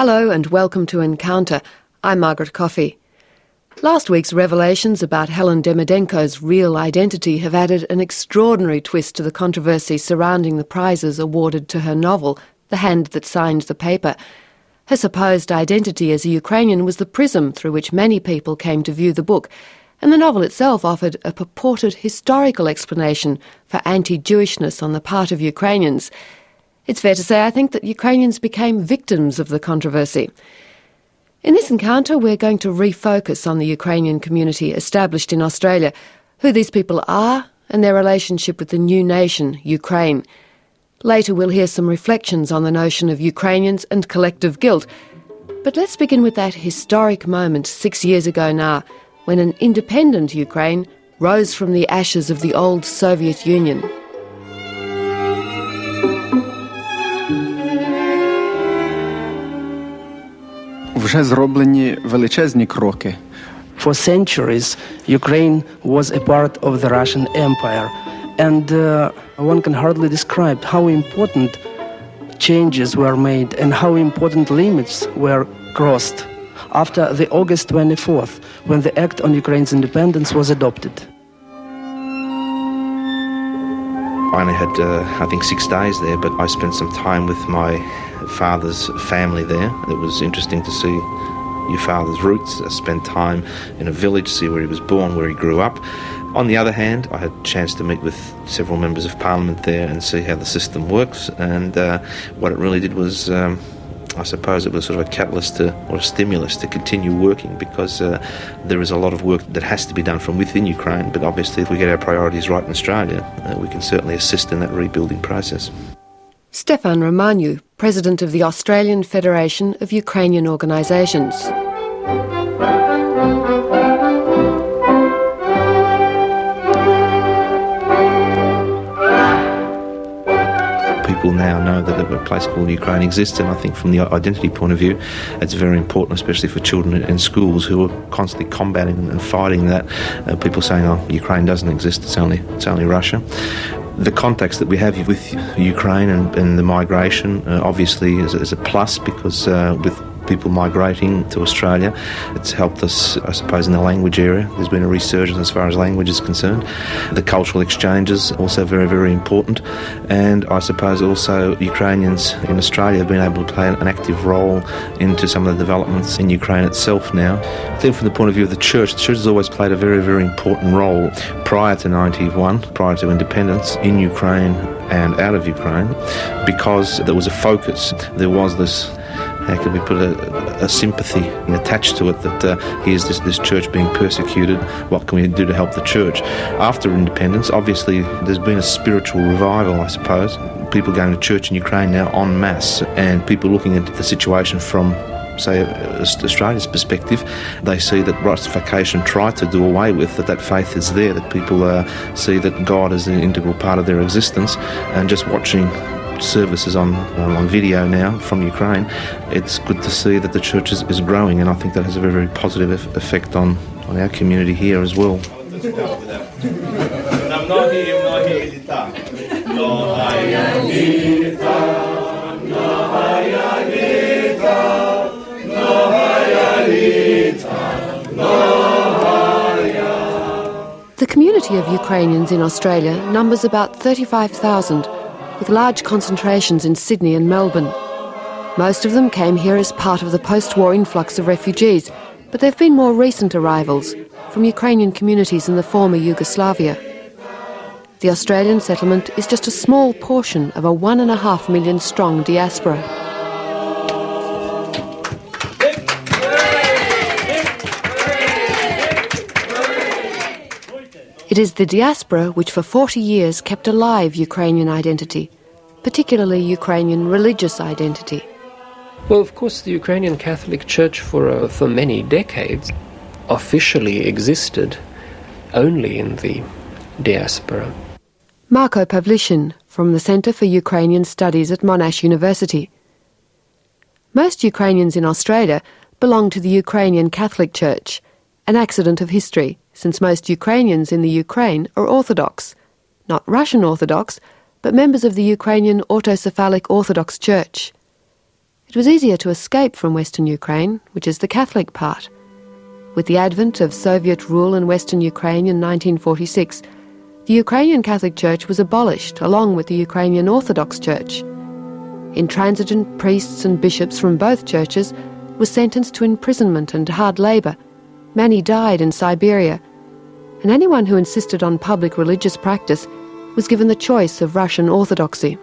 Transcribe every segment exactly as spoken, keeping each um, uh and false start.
Hello and welcome to Encounter. I'm Margaret Coffey. Last week's revelations about Helen Demidenko's real identity have added an extraordinary twist to the controversy surrounding the prizes awarded to her novel, The Hand That Signed the Paper. Her supposed identity as a Ukrainian was the prism through which many people came to view the book, and the novel itself offered a purported historical explanation for anti-Jewishness on the part of Ukrainians. It's fair to say, I think, that Ukrainians became victims of the controversy. In this encounter, we're going to refocus on the Ukrainian community established in Australia, who these people are, and their relationship with the new nation, Ukraine. Later, we'll hear some reflections on the notion of Ukrainians and collective guilt. But let's begin with that historic moment six years ago now, when an independent Ukraine rose from the ashes of the old Soviet Union. Вже зроблені величезні кроки. For centuries, Ukraine was a part of the Russian Empire, and uh, one can hardly describe how important changes were made and how important limits were crossed after the August twenty-fourth, when the Act on Ukraine's Independence was adopted. I only had, uh, I think, six days there, but I spent some time with my father's family there. It was interesting to see your father's roots. I spent time in a village, see where he was born, where he grew up. On the other hand, I had a chance to meet with several members of parliament there and see how the system works, and uh, what it really did was, um, I suppose it was sort of a catalyst to, or a stimulus to continue working, because uh, there is a lot of work that has to be done from within Ukraine, but obviously if we get our priorities right in Australia, uh, we can certainly assist in that rebuilding process. Stefan Romaniu, President of the Australian Federation of Ukrainian Organisations. People now know that a place called Ukraine exists, and I think from the identity point of view, it's very important, especially for children in schools who are constantly combating and fighting that. Uh, people saying, oh, Ukraine doesn't exist, it's only, it's only Russia. The context that we have with Ukraine and, and the migration uh, obviously is, is a plus, because uh, with people migrating to Australia, it's helped us, I suppose, in the language area. There's been a resurgence as far as language is concerned. The cultural exchanges also very, very important. And I suppose also Ukrainians in Australia have been able to play an active role into some of the developments in Ukraine itself now. Then from the point of view of the church, the church has always played a very, very important role prior to ninety-one, prior to independence, in Ukraine and out of Ukraine, because there was a focus. There was this, how can we put a, a sympathy attached to it, that uh, here's this, this church being persecuted, what can we do to help the church? After independence, obviously there's been a spiritual revival, I suppose. People going to church in Ukraine now en masse, and people looking at the situation from, say, Australia's perspective, they see that Russification tried to do away with, that that faith is there, that people uh, see that God is an integral part of their existence, and just watching services on um, on video now from Ukraine, it's good to see that the church is, is growing, and I think that has a very, very positive effect on, on our community here as well. The community of Ukrainians in Australia numbers about thirty-five thousand, with large concentrations in Sydney and Melbourne. Most of them came here as part of the post-war influx of refugees, but there have been more recent arrivals from Ukrainian communities in the former Yugoslavia. The Australian settlement is just a small portion of a one and a half million strong diaspora. It is the diaspora which for forty years kept alive Ukrainian identity, particularly Ukrainian religious identity. Well, of course, the Ukrainian Catholic Church for, uh, for many decades officially existed only in the diaspora. Marko Pavlishin from the Centre for Ukrainian Studies at Monash University. Most Ukrainians in Australia belong to the Ukrainian Catholic Church, an accident of history, since most Ukrainians in the Ukraine are Orthodox, not Russian Orthodox, but members of the Ukrainian Autocephalic Orthodox Church. it was easier to escape from Western Ukraine, which is the Catholic part. With the advent of Soviet rule in Western Ukraine in nineteen forty-six, the Ukrainian Catholic Church was abolished along with the Ukrainian Orthodox Church. Intransigent priests and bishops from both churches were sentenced to imprisonment and hard labour. Many died in Siberia, and anyone who insisted on public religious practice was given the choice of Russian Orthodoxy.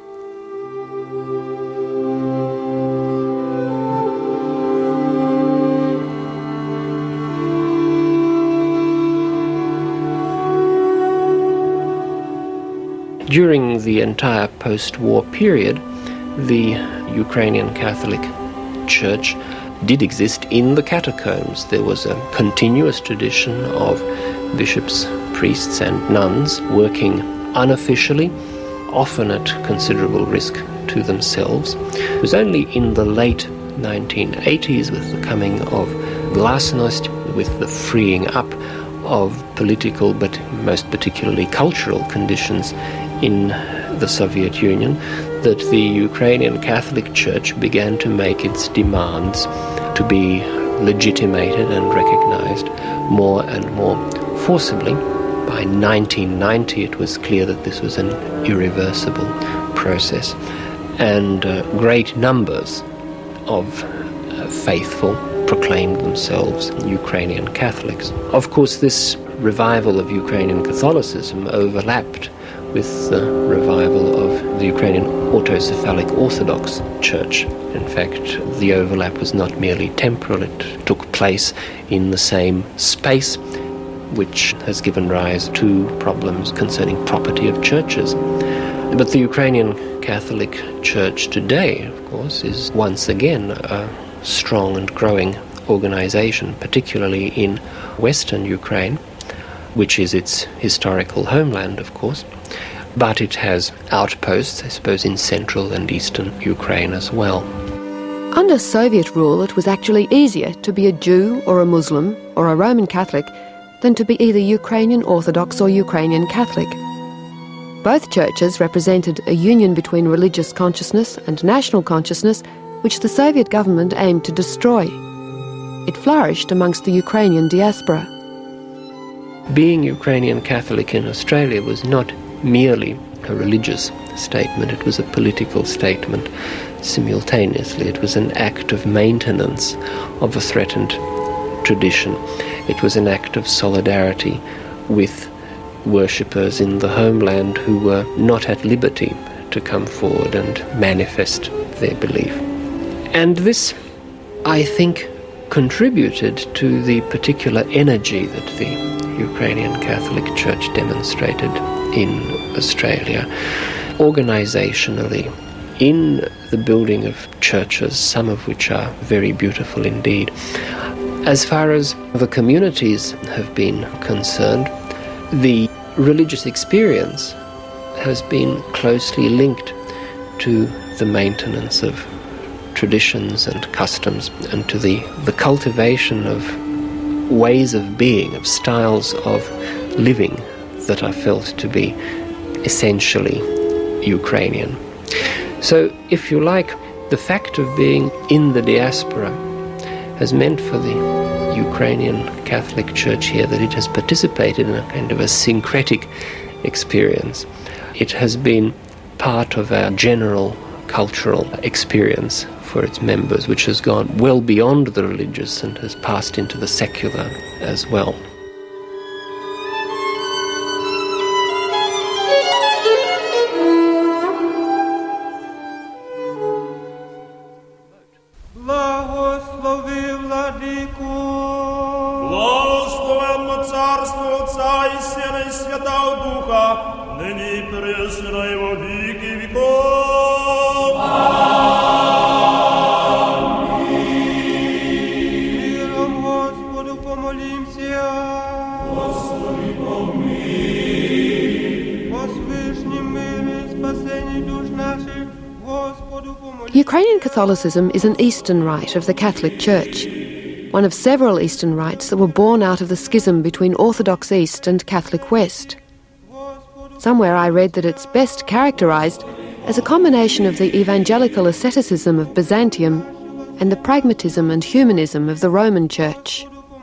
During the entire post-war period, the Ukrainian Catholic Church did exist in the catacombs. There was a continuous tradition of bishops, priests and nuns working unofficially, often at considerable risk to themselves. It was only in the late nineteen eighties, with the coming of glasnost, with the freeing up of political but most particularly cultural conditions in the Soviet Union, that the Ukrainian Catholic Church began to make its demands to be legitimated and recognized more and more forcibly. By nineteen ninety, it was clear that this was an irreversible process, and uh, great numbers of uh, faithful proclaimed themselves Ukrainian Catholics. Of course, this revival of Ukrainian Catholicism overlapped with the revival of the Ukrainian autocephalic Orthodox Church. In fact, the overlap was not merely temporal, it took place in the same space, which has given rise to problems concerning property of churches. But the Ukrainian Catholic Church today, of course, is once again a strong and growing organization, particularly in Western Ukraine, which is its historical homeland, of course. But it has outposts, I suppose, in central and eastern Ukraine as well. Under Soviet rule, it was actually easier to be a Jew or a Muslim or a Roman Catholic than to be either Ukrainian Orthodox or Ukrainian Catholic. Both churches represented a union between religious consciousness and national consciousness which the Soviet government aimed to destroy. It flourished amongst the Ukrainian diaspora. Being Ukrainian Catholic in Australia was not merely a religious statement, it was a political statement simultaneously. It was an act of maintenance of a threatened tradition. It was an act of solidarity with worshippers in the homeland who were not at liberty to come forward and manifest their belief. And this, I think, contributed to the particular energy that the Ukrainian Catholic Church demonstrated in Australia, organizationally, in the building of churches, some of which are very beautiful indeed. As far as the communities have been concerned, the religious experience has been closely linked to the maintenance of traditions and customs and to the, the cultivation of ways of being, of styles of living that are felt to be essentially Ukrainian. So, if you like, the fact of being in the diaspora has meant for the Ukrainian Catholic Church here that it has participated in a kind of a syncretic experience. It has been part of a general cultural experience for its members, which has gone well beyond the religious and has passed into the secular as well. Ukrainian Catholicism is an Eastern rite of the Catholic Church, one of several Eastern rites that were born out of the schism between Orthodox East and Catholic West. Somewhere I read that it's best characterized as a combination of the evangelical asceticism of Byzantium and the pragmatism and humanism of the Roman Church.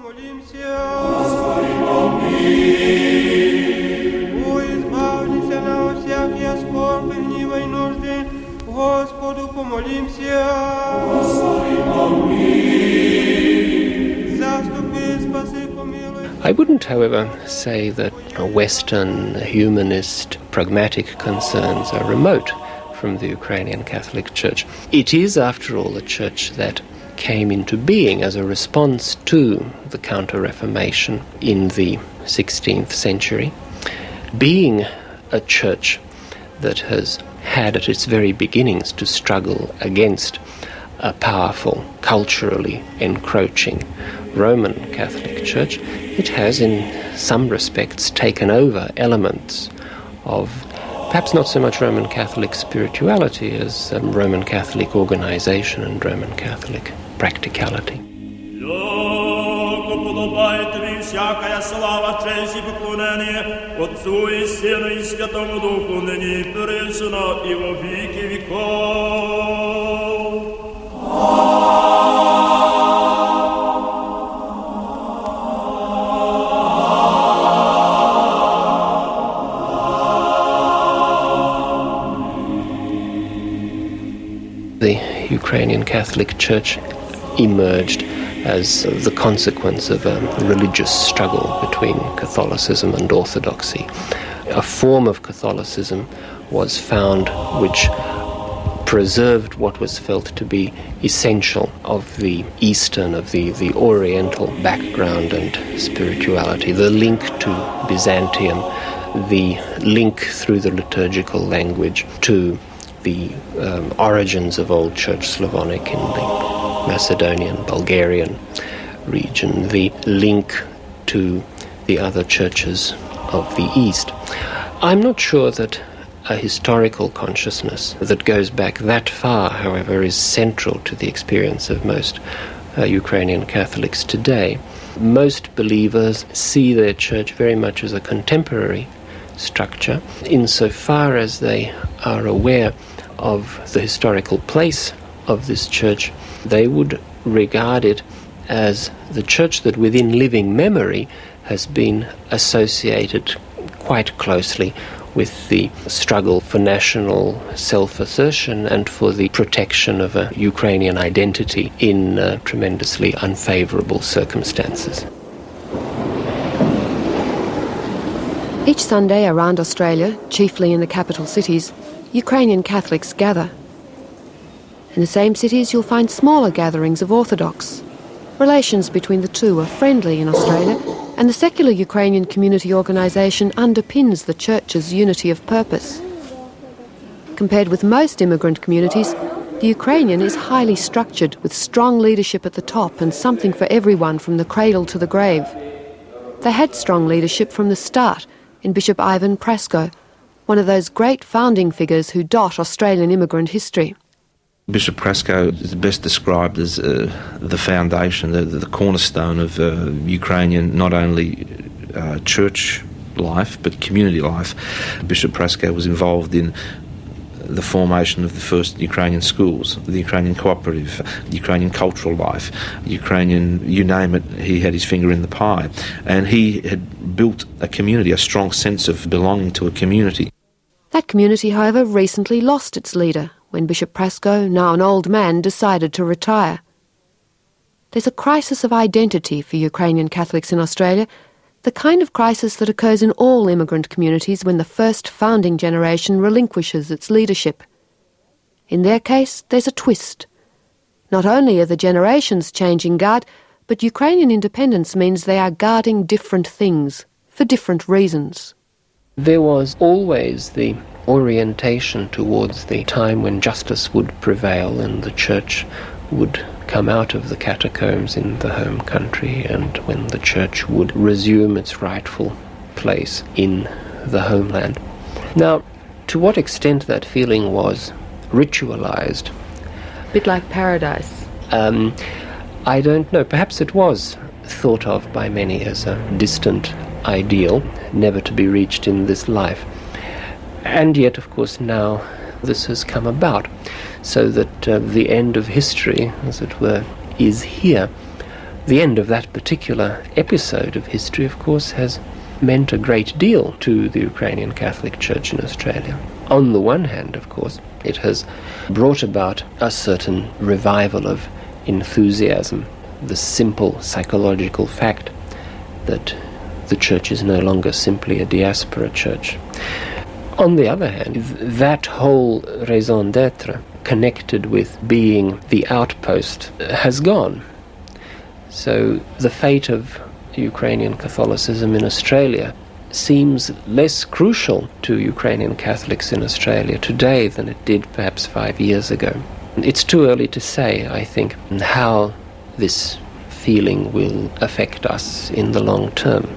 I wouldn't, however, say that Western humanist pragmatic concerns are remote from the Ukrainian Catholic Church. It is, after all, a church that came into being as a response to the Counter-Reformation in the sixteenth century, being a church that has had at its very beginnings to struggle against a powerful, culturally encroaching Roman Catholic Church. It has, in some respects, taken over elements of perhaps not so much Roman Catholic spirituality as um, Roman Catholic organization and Roman Catholic practicality. Всякая слава, честь и поклонение Отцу и Сыну и Святому Духу, ныне и присно, и во веки веков. The Ukrainian Catholic Church emerged as the consequence of a religious struggle between Catholicism and Orthodoxy. A form of Catholicism was found which preserved what was felt to be essential of the Eastern, of the, the Oriental background and spirituality, the link to Byzantium, the link through the liturgical language to the um, origins of Old Church Slavonic in the Macedonian, Bulgarian region, the link to the other churches of the East. I'm not sure that a historical consciousness that goes back that far, however, is central to the experience of most uh, Ukrainian Catholics today. Most believers see their church very much as a contemporary structure, insofar as they are aware of the historical place of this church. They would regard it as the church that within living memory has been associated quite closely with the struggle for national self-assertion and for the protection of a Ukrainian identity in uh, tremendously unfavourable circumstances. Each Sunday around Australia, chiefly in the capital cities, Ukrainian Catholics gather. In the same cities you'll find smaller gatherings of Orthodox. Relations between the two are friendly in Australia, and the secular Ukrainian community organisation underpins the Church's unity of purpose. Compared with most immigrant communities, the Ukrainian is highly structured, with strong leadership at the top and something for everyone from the cradle to the grave. They had strong leadership from the start in Bishop Ivan Prasko, one of those great founding figures who dot Australian immigrant history. Bishop Prasko is best described as uh, the foundation, the, the cornerstone of uh, Ukrainian, not only uh, church life, but community life. Bishop Prasko was involved in the formation of the first Ukrainian schools, the Ukrainian cooperative, the Ukrainian cultural life, Ukrainian, you name it, he had his finger in the pie. And he had built a community, a strong sense of belonging to a community. That community, however, recently lost its leader when Bishop Prasko, now an old man, decided to retire. There's a crisis of identity for Ukrainian Catholics in Australia, the kind of crisis that occurs in all immigrant communities when the first founding generation relinquishes its leadership. In their case, there's a twist. Not only are the generations changing guard, but Ukrainian independence means they are guarding different things, for different reasons. There was always the orientation towards the time when justice would prevail and the church would come out of the catacombs in the home country, and when the church would resume its rightful place in the homeland. Now, to what extent that feeling was ritualized? A bit like paradise. Um, I don't know. Perhaps it was thought of by many as a distant ideal, never to be reached in this life. And yet, of course, now this has come about, so that uh, the end of history, as it were, is here. The end of that particular episode of history, of course, has meant a great deal to the Ukrainian Catholic Church in Australia. On the one hand, of course, it has brought about a certain revival of enthusiasm, the simple psychological fact that the church is no longer simply a diaspora church. On the other hand, that whole raison d'etre connected with being the outpost has gone. So the fate of Ukrainian Catholicism in Australia seems less crucial to Ukrainian Catholics in Australia today than it did perhaps five years ago. It's too early to say, I think, how this feeling will affect us in the long term.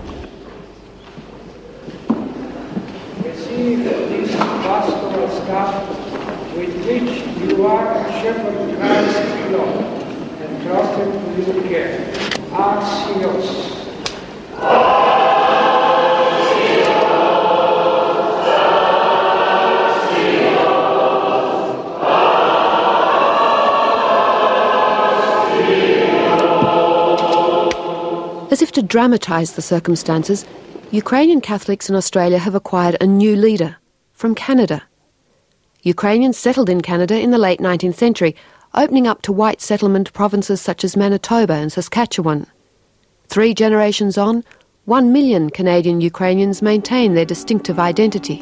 Receive this pastoral staff with which you are a shepherd Christ's flock, and trusted to your care. Axios. As if to dramatise the circumstances, Ukrainian Catholics in Australia have acquired a new leader from Canada. Ukrainians settled in Canada in the late nineteenth century, opening up to white settlement provinces such as Manitoba and Saskatchewan. Three generations on, one million Canadian Ukrainians maintain their distinctive identity.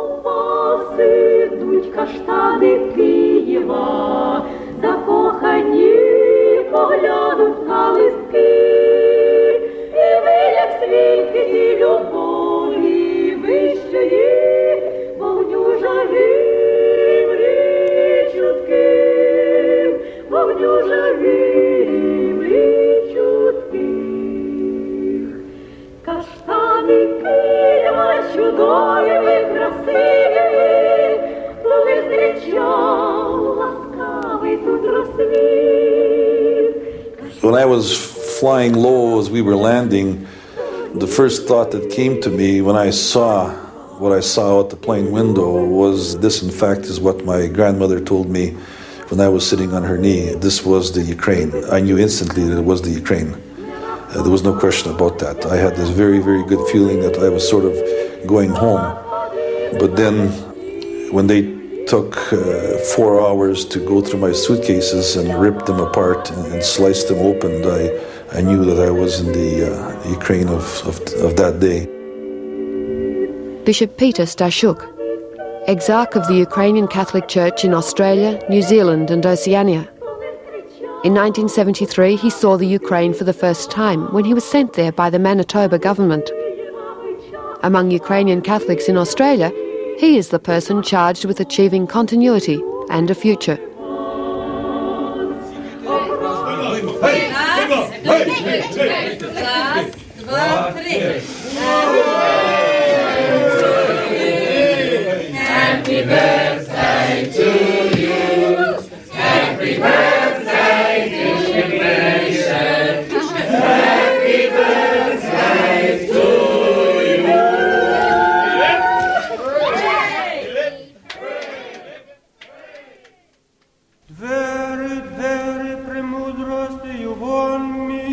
When I was flying low as we were landing, the first thought that came to me when I saw what I saw out the plane window was this, in fact, is what my grandmother told me when I was sitting on her knee. This was the Ukraine. I knew instantly that it was the Ukraine. Uh, there was no question about that. I had this very, very good feeling that I was sort of going home. But then when they took uh, four hours to go through my suitcases and rip them apart and, and slice them open, I, I knew that I was in the uh, Ukraine of, of, of that day. Bishop Peter Stashuk, Exarch of the Ukrainian Catholic Church in Australia, New Zealand and Oceania. In nineteen seventy-three, he saw the Ukraine for the first time when he was sent there by the Manitoba government. Among Ukrainian Catholics in Australia, he is the person charged with achieving continuity and a future. Happy birthday to you. Happy birthday, Bishop Nation. Happy birthday to you. Very, very pремудрости you won me.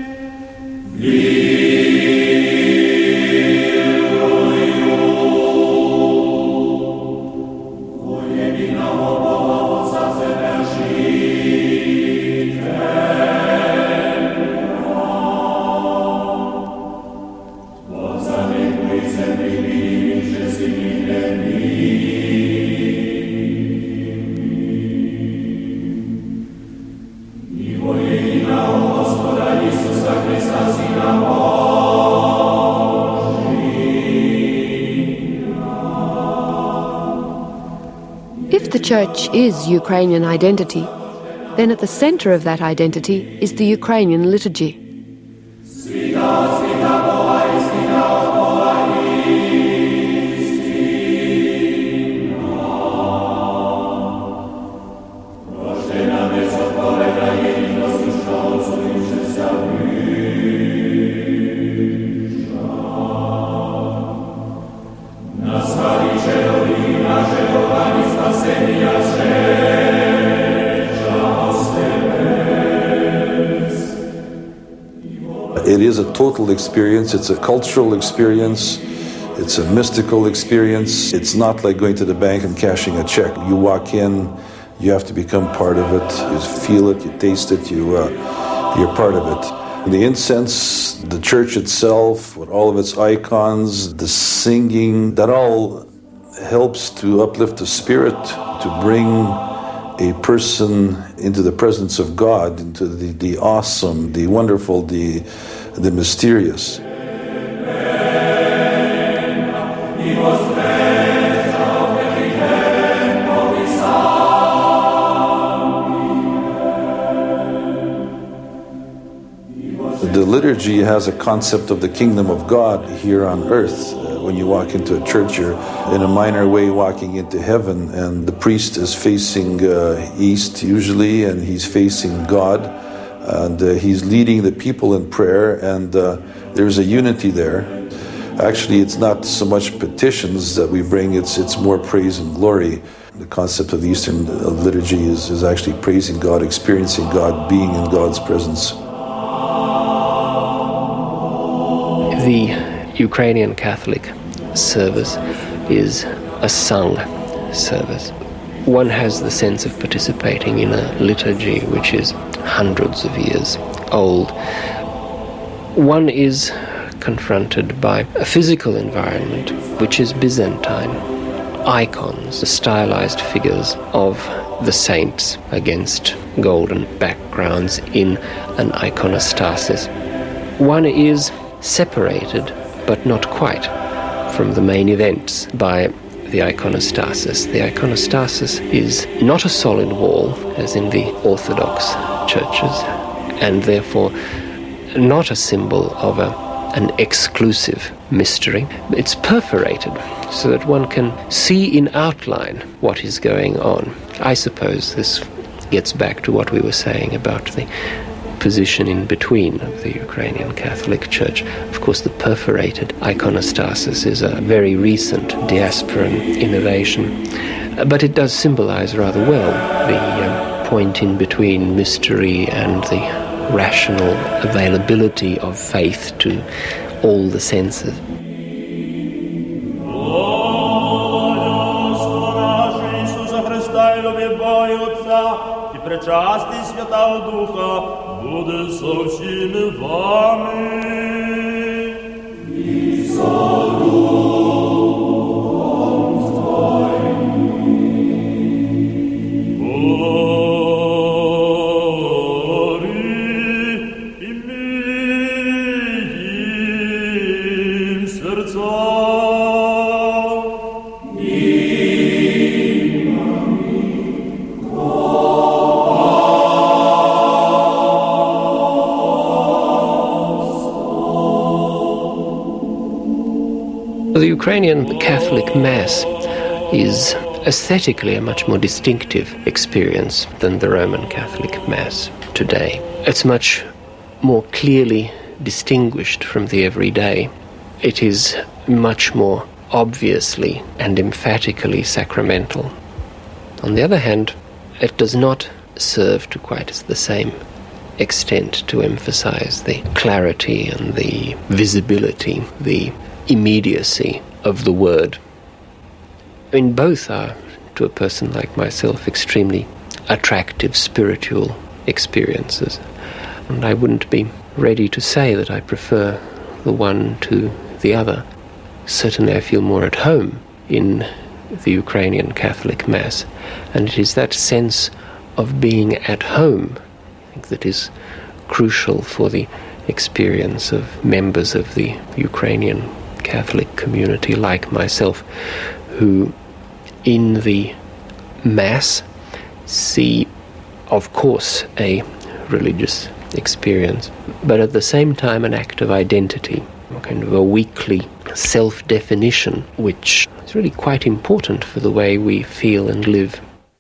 If the Church is Ukrainian identity, then at the centre of that identity is the Ukrainian liturgy. Nas It is a total experience. It's a cultural experience. It's a mystical experience. It's not like going to the bank and cashing a check. You walk in, you have to become part of it. You feel it, you taste it, you, uh, you're part of it. The incense, the church itself, with all of its icons, the singing, that all helps to uplift the spirit, to bring a person into the presence of God, into the, the awesome, the wonderful, the, the mysterious. The liturgy has a concept of the kingdom of God here on earth. Uh, when you walk into a church, you're in a minor way walking into heaven, and the priest is facing uh, east usually, and he's facing God, and uh, he's leading the people in prayer, and uh, there's a unity there. Actually, it's not so much petitions that we bring, it's it's more praise and glory. The concept of the Eastern liturgy is, is actually praising God, experiencing God, being in God's presence. The Ukrainian Catholic service is a sung service. One has the sense of participating in a liturgy which is hundreds of years old. One is confronted by a physical environment which is Byzantine. Icons, the stylized figures of the saints against golden backgrounds in an iconostasis. One is separated, but not quite, from the main events by the iconostasis. The iconostasis is not a solid wall, as in the Orthodox churches, and therefore not a symbol of a, an exclusive mystery. It's perforated so that one can see in outline what is going on. I suppose this gets back to what we were saying about the position in between of the Ukrainian Catholic Church. Of course, the perforated iconostasis is a very recent diasporan innovation, but it does symbolize rather well the uh, point in between mystery and the rational availability of faith to all the senses. Пречастий Святого Духа буде со всіми вами. І со Духом Твоїм. Гори і миїм серця. The Ukrainian Catholic Mass is aesthetically a much more distinctive experience than the Roman Catholic Mass today. It's much more clearly distinguished from the everyday. It is much more obviously and emphatically sacramental. On the other hand, it does not serve to quite the same extent to emphasize the clarity and the visibility, the immediacy of the word. I mean, both are, to a person like myself, extremely attractive spiritual experiences. And I wouldn't be ready to say that I prefer the one to the other. Certainly I feel more at home in the Ukrainian Catholic Mass, and it is that sense of being at home, I think, that is crucial for the experience of members of the Ukrainian Catholic community like myself, who in the Mass see, of course, a religious experience, but at the same time an act of identity, kind of a weekly self-definition, which is really quite important for the way we feel and live.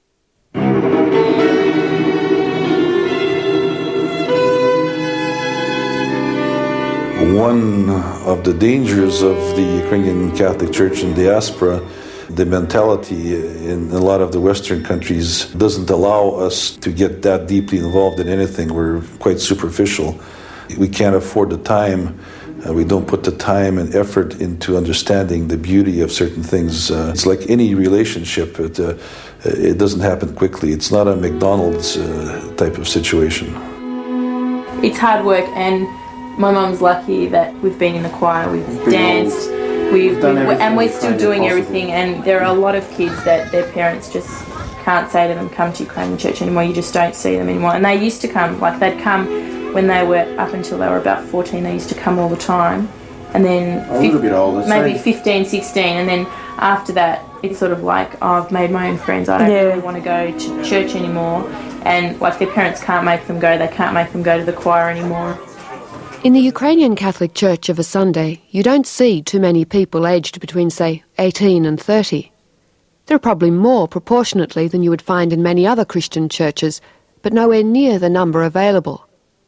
One of the dangers of the Ukrainian Catholic Church in diaspora, the mentality in a lot of the Western countries doesn't allow us to get that deeply involved in anything. We're quite superficial. We can't afford the time. Uh, we don't put the time and effort into understanding the beauty of certain things. Uh, it's like any relationship. It, uh, it doesn't happen quickly. It's not a McDonald's uh, type of situation. It's hard work, and my mum's lucky that we've been in the choir, we've danced, we've, we've, we've and we're still doing everything, and there are a lot of kids that their parents just can't say to them, come to Ukrainian church anymore, you just don't see them anymore. And they used to come, like they'd come when they were, up until they were about fourteen, they used to come all the time. And then a little bit older, maybe fifteen, sixteen, and then after that it's sort of like, oh, I've made my own friends, I don't yeah. really want to go to church anymore. And like their parents can't make them go, they can't make them go to the choir anymore. In the Ukrainian Catholic Church of a Sunday, you don't see too many people aged between, say, eighteen and thirty. There are probably more proportionately than you would find in many other Christian churches, but nowhere near the number available.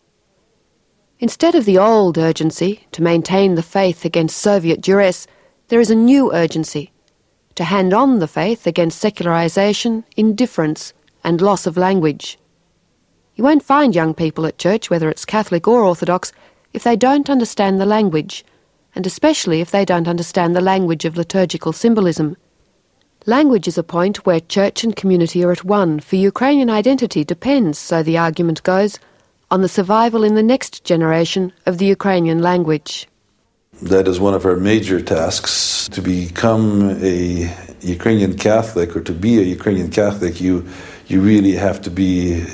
Instead of the old urgency to maintain the faith against Soviet duress, there is a new urgency to hand on the faith against secularisation, indifference and loss of language. You won't find young people at church, whether it's Catholic or Orthodox, if they don't understand the language, and especially if they don't understand the language of liturgical symbolism. Language is a point where church and community are at one, for Ukrainian identity depends, so the argument goes, on the survival in the next generation of the Ukrainian language. That is one of our major tasks. To become a Ukrainian Catholic, or to be a Ukrainian Catholic, you you really have to be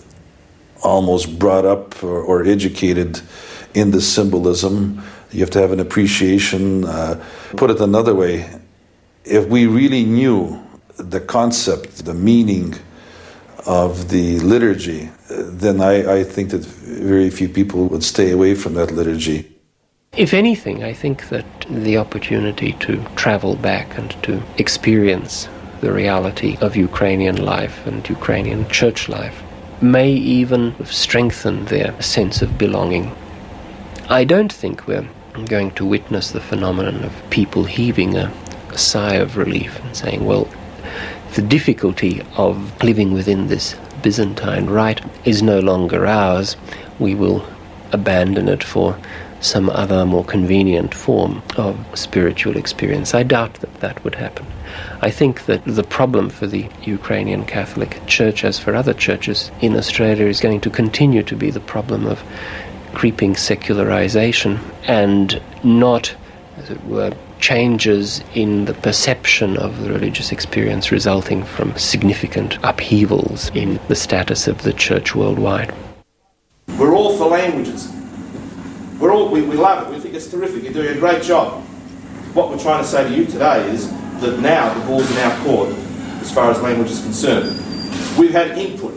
almost brought up or, or educated in the symbolism. You have to have an appreciation. Uh, put it another way, if we really knew the concept, the meaning of the liturgy, then I, I think that very few people would stay away from that liturgy. If anything, I think that the opportunity to travel back and to experience the reality of Ukrainian life and Ukrainian church life may even strengthen their sense of belonging. I don't think we're going to witness the phenomenon of people heaving a, a sigh of relief and saying, well, the difficulty of living within this Byzantine rite is no longer ours. We will abandon it for some other more convenient form of spiritual experience. I doubt that that would happen. I think that the problem for the Ukrainian Catholic Church, as for other churches in Australia, is going to continue to be the problem of creeping secularization and not, as it were, changes in the perception of the religious experience resulting from significant upheavals in the status of the church worldwide. We're all for languages. We're all, we, we love it. We think it's terrific. You're doing a great job. What we're trying to say to you today is that now the ball's in our court as far as language is concerned. We've had input.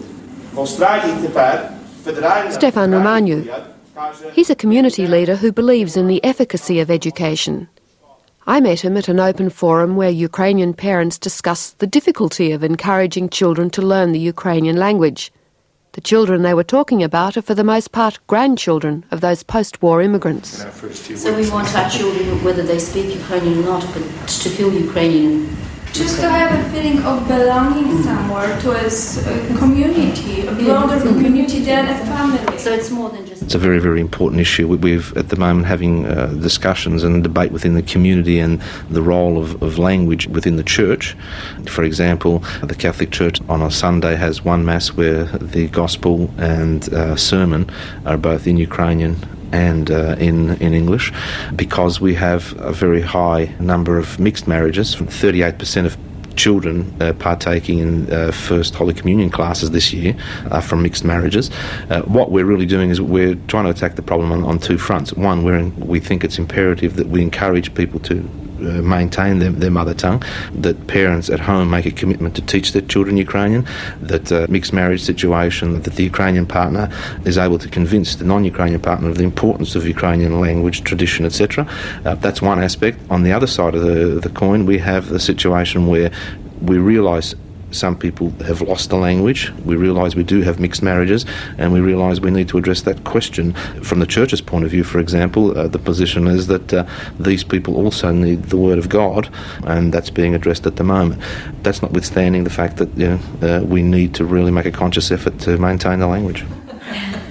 Stefan Romaniu. He's a community leader who believes in the efficacy of education. I met him at an open forum where Ukrainian parents discussed the difficulty of encouraging children to learn the Ukrainian language. The children they were talking about are for the most part grandchildren of those post-war immigrants. So we want our children, whether they speak Ukrainian or not, but to feel Ukrainian. Just to have a feeling of belonging somewhere, to a community, a broader community than a family. So it's more than just... It's a very, very important issue. We've, at the moment, having uh, discussions and debate within the community and the role of, of language within the church. For example, the Catholic Church on a Sunday has one Mass where the Gospel and uh, sermon are both in Ukrainian and uh, in, in English, because we have a very high number of mixed marriages. thirty-eight percent of children uh, partaking in uh, First Holy Communion classes this year are from mixed marriages. Uh, what we're really doing is we're trying to attack the problem on, on two fronts. One, we're in, we think it's imperative that we encourage people to Uh, maintain their, their mother tongue, that parents at home make a commitment to teach their children Ukrainian, that uh, mixed marriage situation, that the Ukrainian partner is able to convince the non-Ukrainian partner of the importance of Ukrainian language, tradition, et cetera. Uh, that's one aspect. On the other side of the, the coin, we have a situation where we realise some people have lost the language. We realise we do have mixed marriages, and we realise we need to address that question. From the Church's point of view, for example, uh, the position is that uh, these people also need the Word of God, and that's being addressed at the moment. That's notwithstanding the fact that you know, uh, we need to really make a conscious effort to maintain the language.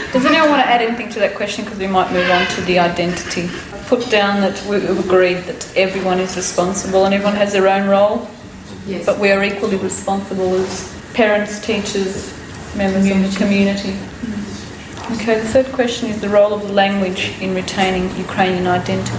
Does anyone want to add anything to that question? Because we might move on to the identity. Put down that we've agreed that everyone is responsible and everyone has their own role. Yes. But we are equally responsible as parents, teachers, members community. of the community. Mm. Okay, the third question is the role of the language in retaining Ukrainian identity.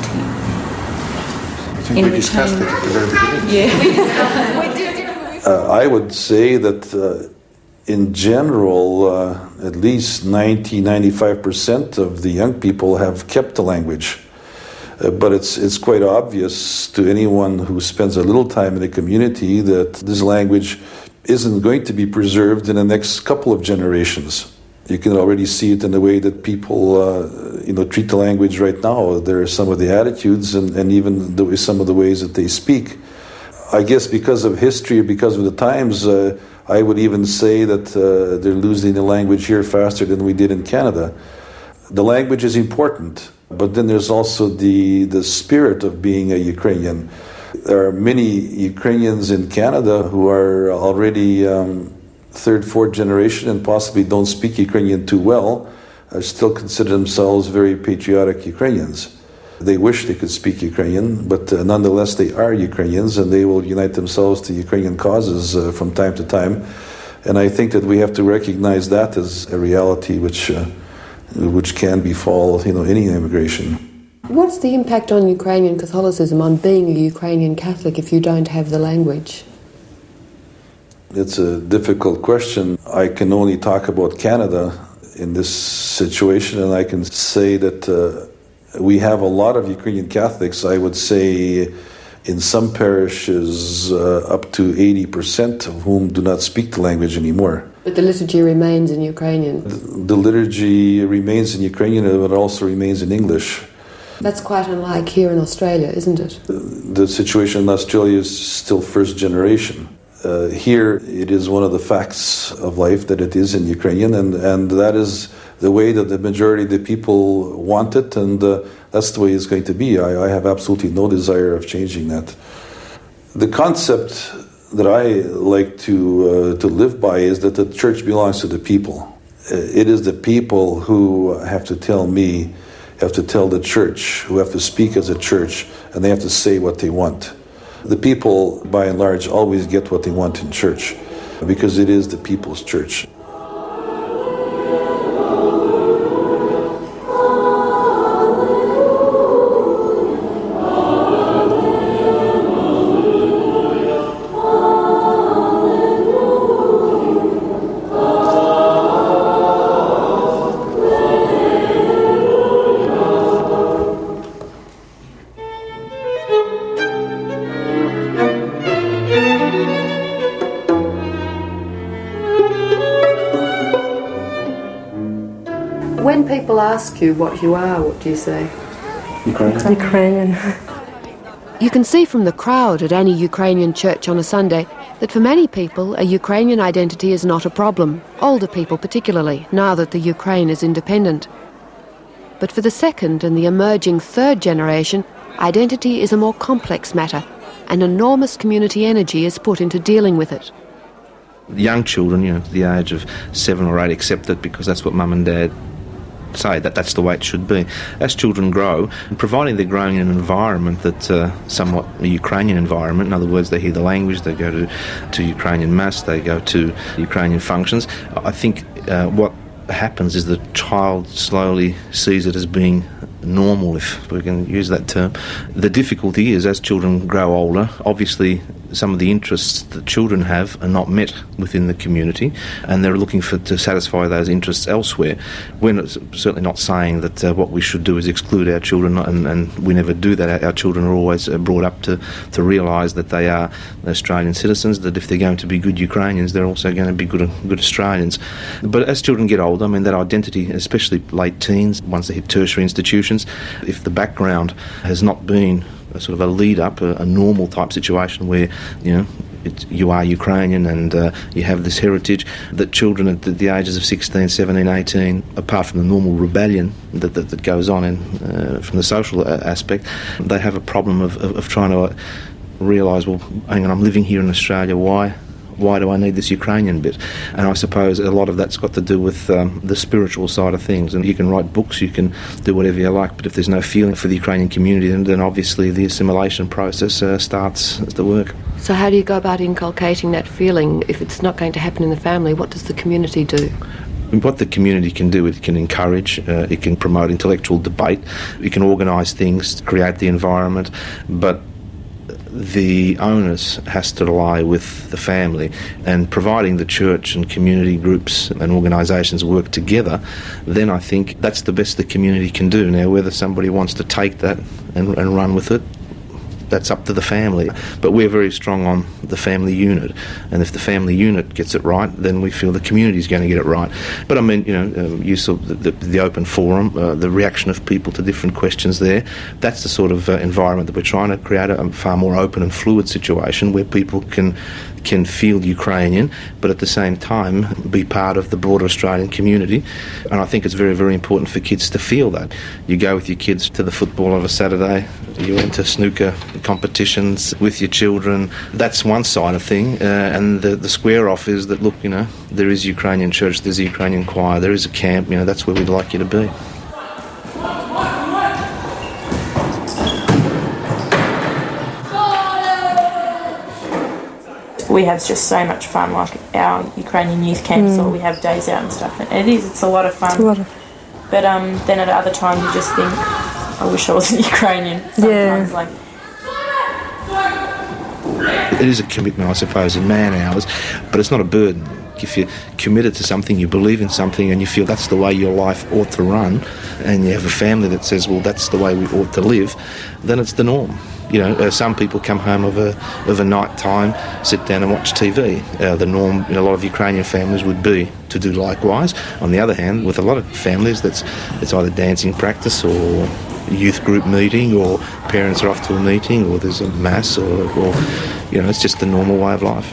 I think in we discussed it at the very beginning. Yeah. we did. Uh, I would say that uh, in general, uh, at least ninety, ninety-five percent of the young people have kept the language. Uh, but it's it's quite obvious to anyone who spends a little time in the community that this language isn't going to be preserved in the next couple of generations. You can already see it in the way that people uh, you know, treat the language right now. There are some of the attitudes and, and even the, some of the ways that they speak. I guess because of history, because of the times, uh, I would even say that uh, they're losing the language here faster than we did in Canada. The language is important, but then there's also the, the spirit of being a Ukrainian. There are many Ukrainians in Canada who are already um, third, fourth generation and possibly don't speak Ukrainian too well, uh, still consider themselves very patriotic Ukrainians. They wish they could speak Ukrainian, but uh, nonetheless they are Ukrainians and they will unite themselves to Ukrainian causes uh, from time to time. And I think that we have to recognize that as a reality which uh, which can befall, you know, any immigration. What's the impact on Ukrainian Catholicism on being a Ukrainian Catholic if you don't have the language? It's a difficult question. I can only talk about Canada in this situation, and I can say that uh, we have a lot of Ukrainian Catholics. I would say in some parishes uh, up to eighty percent of whom do not speak the language anymore. But the liturgy remains in Ukrainian. The, the liturgy remains in Ukrainian, but it also remains in English. That's quite unlike here in Australia, isn't it? The, the situation in Australia is still first generation. Uh, here it is one of the facts of life that it is in Ukrainian, and, and that is the way that the majority of the people want it, and uh, that's the way it's going to be. I, I have absolutely no desire of changing that. The concept that I like to uh, to live by is that the church belongs to the people. Uh, it is the people who have to tell me, have to tell the church, who have to speak as a church, and they have to say what they want. The people, by and large, always get what they want in church, because it is the people's church. When people ask you what you are, what do you say? Ukrainian. Ukrainian. You can see from the crowd at any Ukrainian church on a Sunday that for many people a Ukrainian identity is not a problem, older people particularly, now that the Ukraine is independent. But for the second and the emerging third generation, identity is a more complex matter, and enormous community energy is put into dealing with it. Young children, you know, to the age of seven or eight, accept it because that's what mum and dad say, that that's the way it should be. As children grow, providing they're growing in an environment that's uh, somewhat a Ukrainian environment, in other words, they hear the language, they go to, to Ukrainian mass, they go to Ukrainian functions, I think uh, what happens is the child slowly sees it as being normal, if we can use that term. The difficulty is, as children grow older, obviously some of the interests that children have are not met within the community, and they're looking for to satisfy those interests elsewhere. We're not, certainly not saying that uh, what we should do is exclude our children, and, and we never do that. Our, our children are always uh, brought up to, to realise that they are Australian citizens, that if they're going to be good Ukrainians, they're also going to be good, good Australians. But as children get older, I mean, that identity, especially late teens, once they hit tertiary institutions, if the background has not been a sort of a lead-up, a, a normal type situation where, you know, it's, you are Ukrainian and uh, you have this heritage, that children at the, the ages of sixteen, seventeen, eighteen, apart from the normal rebellion that, that, that goes on in, uh, from the social aspect, they have a problem of, of, of trying to uh, realise, well, hang on, I'm living here in Australia, why why do I need this Ukrainian bit? And I suppose a lot of that's got to do with um, the spiritual side of things. And you can write books, you can do whatever you like, but if there's no feeling for the Ukrainian community, then, then obviously the assimilation process uh, starts to work. So how do you go about inculcating that feeling? If it's not going to happen in the family, what does the community do? What the community can do, it can encourage, uh, it can promote intellectual debate, it can organise things to create the environment, but the onus has to lie with the family, and providing the church and community groups and organisations work together, then I think that's the best the community can do. Now, whether somebody wants to take that and, and run with it, that's up to the family. But we're very strong on the family unit, and if the family unit gets it right, then we feel the community's going to get it right. But I mean, you know, uh, use of the, the, the open forum, uh, the reaction of people to different questions there, that's the sort of uh, environment that we're trying to create, a, a far more open and fluid situation where people can can feel Ukrainian, but at the same time be part of the broader Australian community. And I think it's very, very important for kids to feel that. You go with your kids to the football on a Saturday, you enter snooker competitions with your children. That's one side of thing. Uh, and the, the square off is that, look, you know, there is Ukrainian church, there's a Ukrainian choir, there is a camp, you know, that's where we'd like you to be. We have just so much fun, like our Ukrainian youth camps, mm. or we have days out and stuff. And it is, it's a lot of fun. It's a lot of... But um, then at other times you just think, I wish I wasn't Ukrainian. Sometimes, yeah. like... It is a commitment, I suppose, in man hours, but it's not a burden. If you're committed to something, you believe in something, and you feel that's the way your life ought to run, and you have a family that says, well, that's the way we ought to live, then it's the norm. You know, uh, some people come home of a of a night time, sit down and watch T V. Uh, the norm in a lot of Ukrainian families would be to do likewise. On the other hand, with a lot of families, that's it's either dancing practice or youth group meeting, or parents are off to a meeting, or there's a mass, or, or you know, it's just the normal way of life.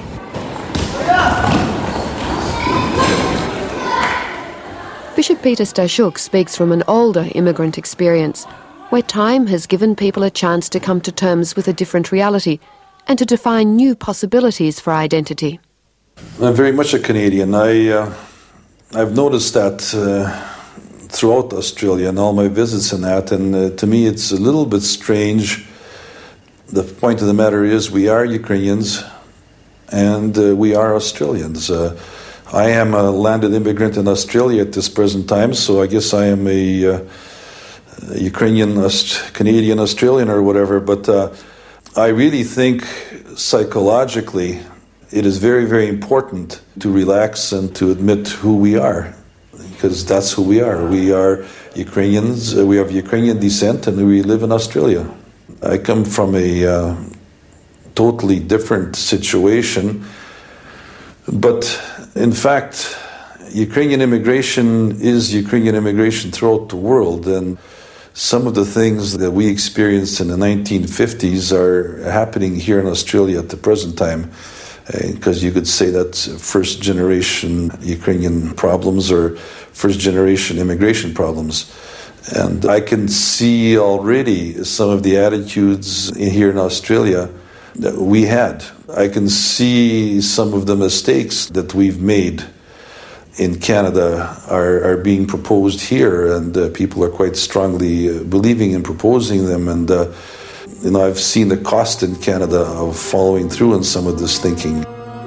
Bishop Peter Stashuk speaks from an older immigrant experience, where time has given people a chance to come to terms with a different reality and to define new possibilities for identity. I'm very much a Canadian. I, uh, I've noticed that uh, throughout Australia and all my visits and that, and uh, to me it's a little bit strange. The point of the matter is we are Ukrainians and uh, we are Australians. Uh, I am a landed immigrant in Australia at this present time, so I guess I am a... Uh, Ukrainian, Aust- Canadian, Australian or whatever, but uh, I really think psychologically it is very, very important to relax and to admit who we are, because that's who we are. We are Ukrainians, uh, we have Ukrainian descent, and we live in Australia. I come from a uh, totally different situation, but in fact, Ukrainian immigration is Ukrainian immigration throughout the world, and some of the things that we experienced in the nineteen fifties are happening here in Australia at the present time, because uh, you could say that's first-generation Ukrainian problems or first-generation immigration problems. And I can see already some of the attitudes here in Australia that we had. I can see some of the mistakes that we've made in Canada are, are being proposed here, and uh, people are quite strongly uh, believing in proposing them. And uh, you know, I've seen the cost in Canada of following through on some of this thinking.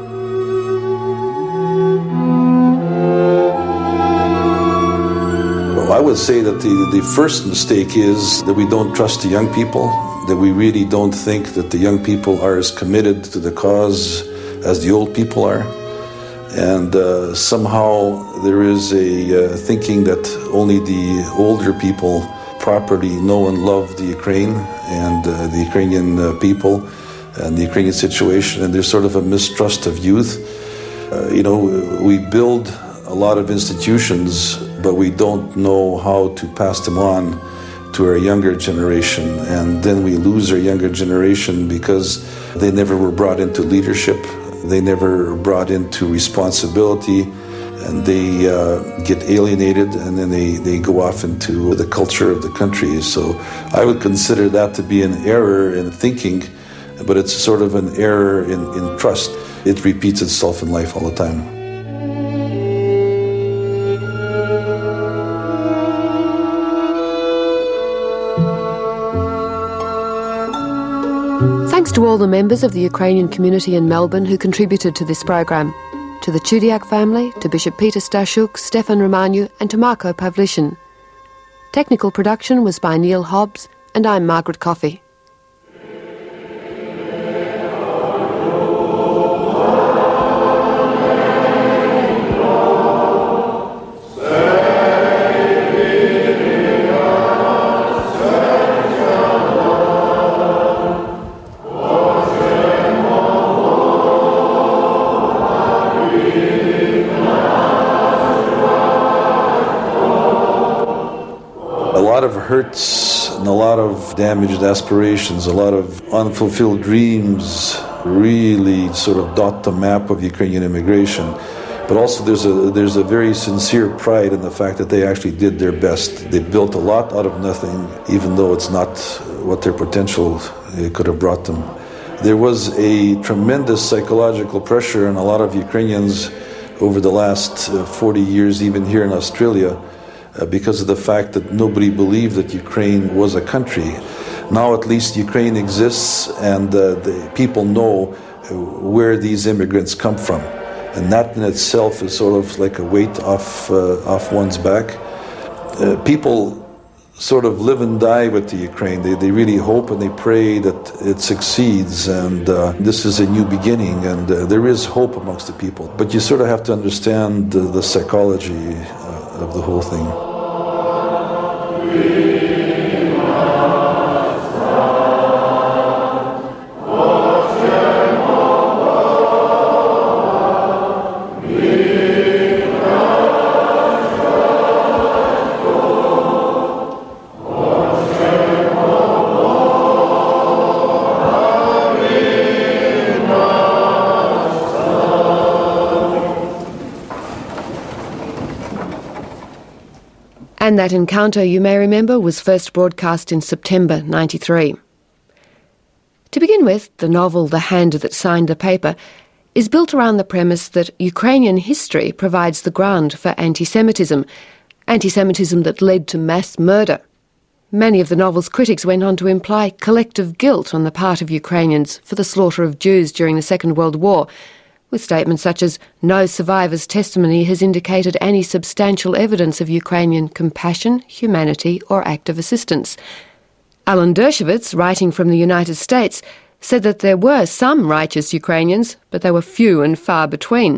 Well, I would say that the, the first mistake is that we don't trust the young people, that we really don't think that the young people are as committed to the cause as the old people are. And uh, somehow there is a uh, thinking that only the older people properly know and love the Ukraine and uh, the Ukrainian uh, people and the Ukrainian situation, and there's sort of a mistrust of youth. Uh, you know, we build a lot of institutions, but we don't know how to pass them on to our younger generation, and then we lose our younger generation because they never were brought into leadership. They never brought into responsibility, and they uh, get alienated, and then they, they go off into the culture of the country. So I would consider that to be an error in thinking, but it's sort of an error in, in trust. it repeats itself in life all the time. Thanks to all the members of the Ukrainian community in Melbourne who contributed to this program. To the Chudiak family, to Bishop Peter Stashuk, Stefan Romaniu and to Marco Pavlishin. Technical production was by Neil Hobbs, and I'm Margaret Coffey. Hurts and a lot of damaged aspirations, a lot of unfulfilled dreams really sort of dot the map of Ukrainian immigration. But also there's a there's a very sincere pride in the fact that they actually did their best. They built a lot out of nothing, even though it's not what their potential could have brought them. There was a tremendous psychological pressure on a lot of Ukrainians over the last forty years, even here in Australia, Uh, because of the fact that nobody believed that Ukraine was a country. Now at least Ukraine exists, and uh, the people know uh, where these immigrants come from. And that in itself is sort of like a weight off, uh, off one's back. Uh, people sort of live and die with the Ukraine. They, they really hope and they pray that it succeeds, and uh, this is a new beginning, and uh, there is hope amongst the people. But you sort of have to understand the, the psychology uh, of the whole thing. And that encounter, you may remember, was first broadcast in September ninety-three. To begin with, the novel The Hand That Signed the Paper is built around the premise that Ukrainian history provides the ground for anti-Semitism, anti-Semitism that led to mass murder. Many of the novel's critics went on to imply collective guilt on the part of Ukrainians for the slaughter of Jews during the Second World War, with statements such as, no survivor's testimony has indicated any substantial evidence of Ukrainian compassion, humanity or active assistance. Alan Dershowitz, writing from the United States, said that there were some righteous Ukrainians, but they were few and far between.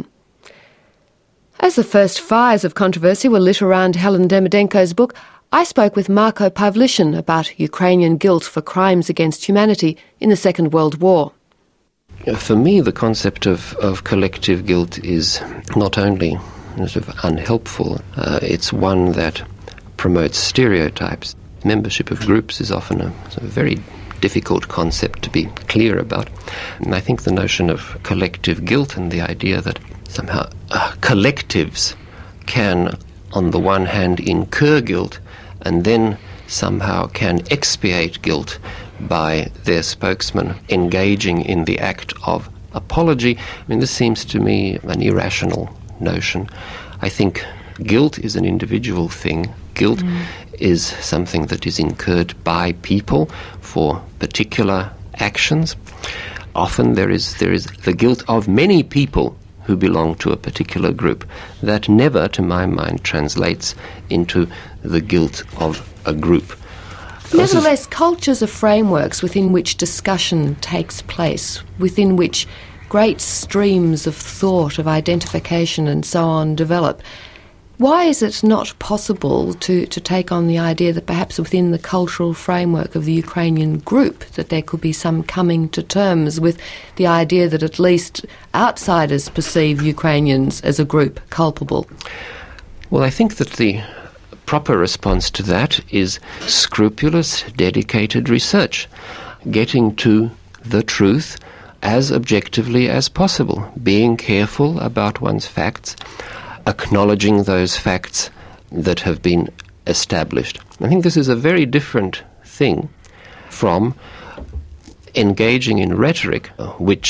As the first fires of controversy were lit around Helen Demidenko's book, I spoke with Marco Pavlishin about Ukrainian guilt for crimes against humanity in the Second World War. For me, the concept of, of collective guilt is not only sort of unhelpful, uh, it's one that promotes stereotypes. Membership of groups is often a, a very difficult concept to be clear about. And I think the notion of collective guilt and the idea that somehow uh, collectives can, on the one hand, incur guilt and then somehow can expiate guilt by their spokesman engaging in the act of apology. I mean, this seems to me an irrational notion. I think guilt is an individual thing. Guilt mm. is something that is incurred by people for particular actions. Often there is there is the guilt of many people who belong to a particular group. That never, to my mind, translates into the guilt of a group. Nevertheless, cultures are frameworks within which discussion takes place, within which great streams of thought, of identification and so on develop. Why is it not possible to, to take on the idea that perhaps within the cultural framework of the Ukrainian group that there could be some coming to terms with the idea that at least outsiders perceive Ukrainians as a group culpable? Well, I think that the proper response to that is scrupulous, dedicated research, getting to the truth as objectively as possible, being careful about one's facts, acknowledging those facts that have been established. I think this is a very different thing from engaging in rhetoric, which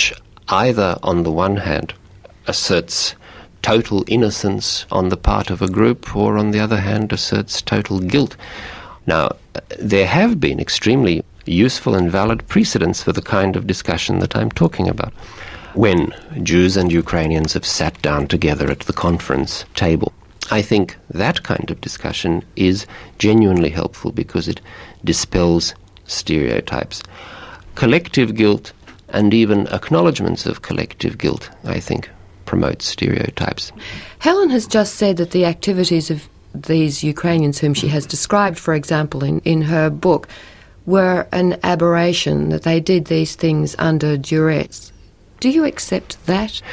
either, on the one hand, asserts total innocence on the part of a group, or on the other hand, asserts total guilt. Now, there have been extremely useful and valid precedents for the kind of discussion that I'm talking about. When Jews and Ukrainians have sat down together at the conference table, I think that kind of discussion is genuinely helpful because it dispels stereotypes. Collective guilt and even acknowledgements of collective guilt, I think, promote stereotypes. Helen has just said that the activities of these Ukrainians whom she has described, for example, in, in her book, were an aberration, that they did these things under duress. Do you accept that?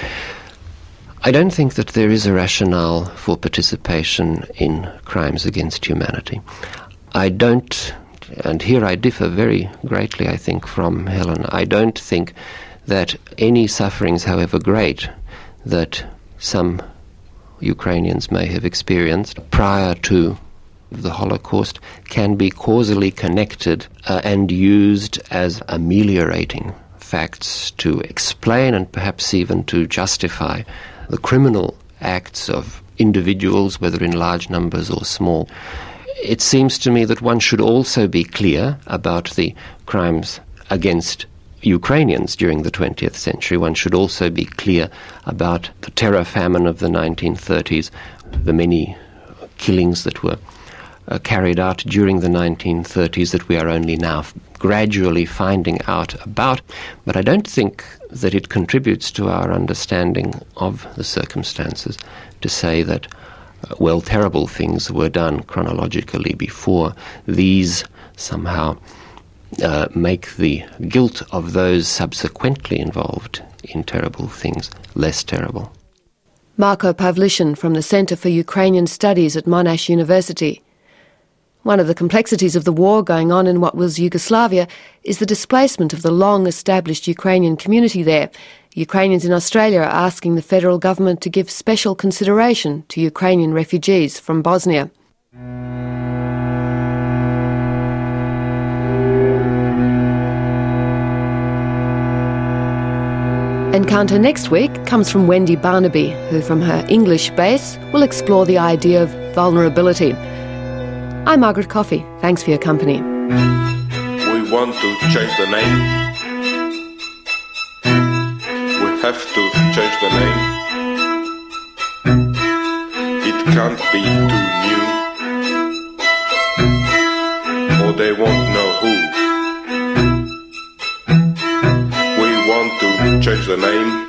I don't think that there is a rationale for participation in crimes against humanity. I don't, and here I differ very greatly, I think, from Helen, I don't think that any sufferings, however great, that some Ukrainians may have experienced prior to the Holocaust can be causally connected uh, and used as ameliorating facts to explain and perhaps even to justify the criminal acts of individuals, whether in large numbers or small. It seems to me that one should also be clear about the crimes against Ukrainians during the twentieth century. One should also be clear about the terror famine of the nineteen thirties, the many killings that were uh, carried out during the nineteen thirties that we are only now gradually finding out about. But I don't think that it contributes to our understanding of the circumstances to say that, uh, well, terrible things were done chronologically before. These somehow uh, make the guilt of those subsequently involved in terrible things less terrible. Marko Pavlishin from the Center for Ukrainian Studies at Monash University. One of the complexities of the war going on in what was Yugoslavia is the displacement of the long-established Ukrainian community there. Ukrainians in Australia are asking the federal government to give special consideration to Ukrainian refugees from Bosnia. Encounter next week comes from Wendy Barnaby, who from her English base will explore the idea of vulnerability. I'm Margaret Coffey. Thanks for your company. We want to change the name. We have to change the name. It can't be too new, or they won't know who. We want to change the name.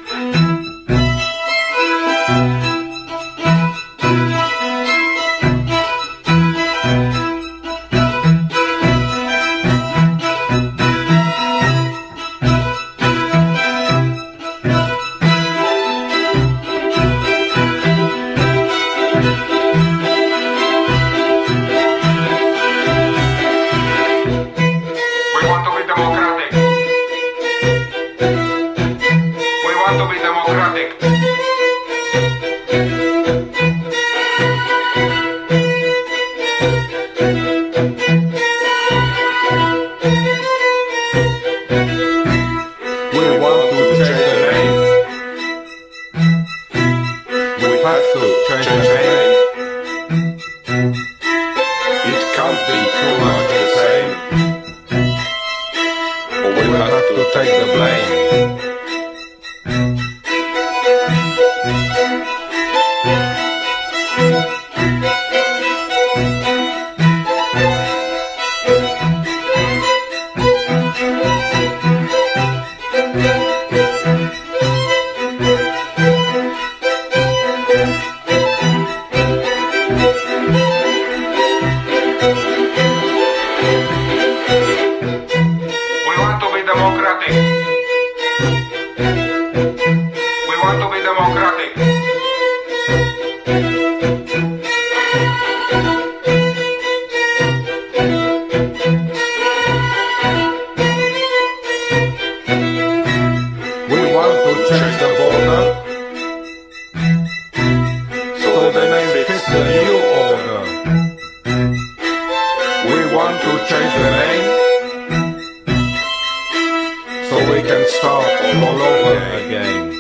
So we we can start all over again.